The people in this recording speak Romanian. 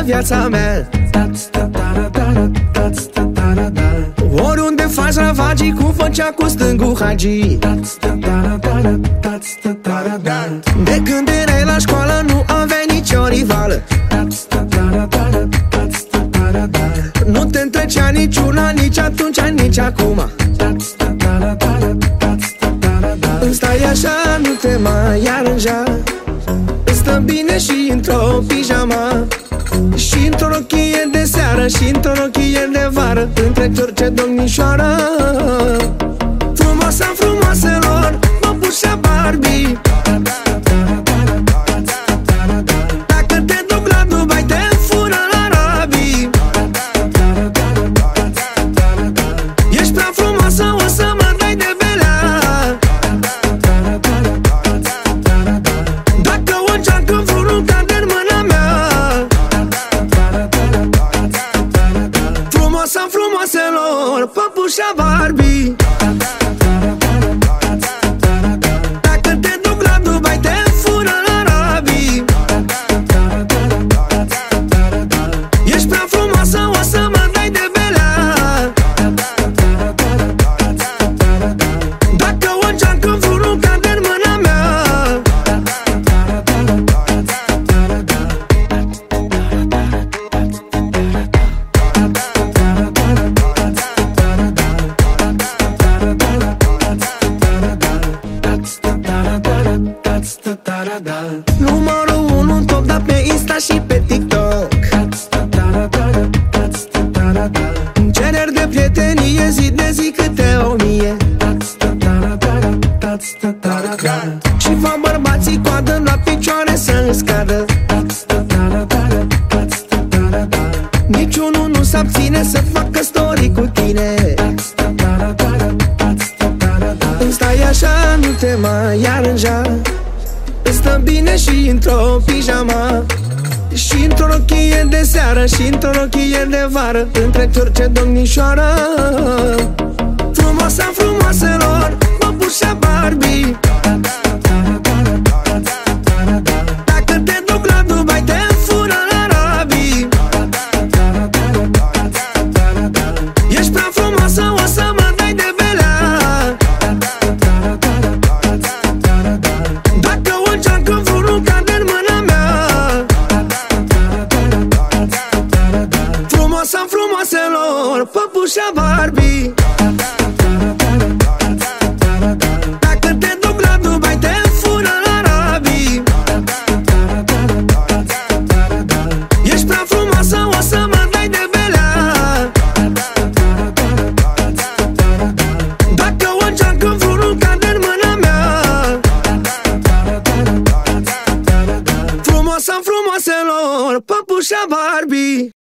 viața mea. Oriunde faci ravagii, cum făcea cu stângul Hagi. De când erai la școală nu aveai nicio rivală. Nu te întrecea niciuna, nici atunci, nici acum. Îmi stai așa, nu te mai aranja. Îți stă bine și într-o pijama, și într-o rochie de seară, și într-o rochie de vară, între orice domnișoară. Frumoasa frumoaselor, Păpușa Barbie. Dacă te duc la Dubai, te fură la Arabii. Ești prea frumoasă, o să mă dai de belea. Dacă o geancă vreunul cade în mâna mea. Frumoasa frumoaselor, Păpușa Barbie. Dacă te duc la Dubai, te fură la Arabii. Ești prea frumoasă, o să mă dai de belea. Dacă o geancă vreunul cade în mâna mea. Numărul 1 în top, dar pe Insta și pe TikTok. Cereri de prietenie, zi de zi câte 1000. Și fac bărbații coadă la picioare să-mi scadă. Niciunul nu s-abține să facă story cu tine. Îmi stai așa, nu te mai aranja. Îți stă bine și într-o pijama, și într-o rochie de seară, și într-o rochie de vară, între orice domnișoară. Frumoasa frumoaselor, Păpușa Barbie. Dacă te duc la Dubai, te fură la Arabii. Ești prea frumoasă, o să mă dai de belea. Dacă o geancă vreunul cade în mâna mea. Frumoasa frumoaselor, Păpușa Barbie. Dacă te duc la Dubai, te fură la Arabii. Ești prea frumoasă, o să mă dai de belea. Dacă o geancă vreunul cade în mâna mea. Frumoasa frumoaselor, Păpușa Barbie.